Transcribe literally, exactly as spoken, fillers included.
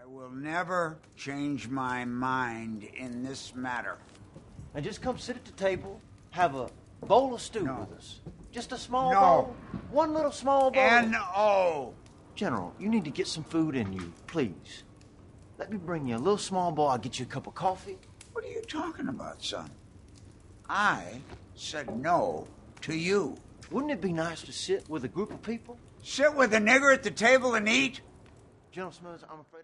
will never change my mind in this matter. And just come sit at the table, have a bowl of stew No. with us. Just a small No. bowl. One little small bowl. N O General, you need to get some food in you, please. Let me bring you a little small bowl. I'll get you a cup of coffee. What are you talking about, son? I said no to you. Wouldn't it be nice to sit with a group of people? Sit with a nigger at the table and eat? General Smothers, I'm afraid...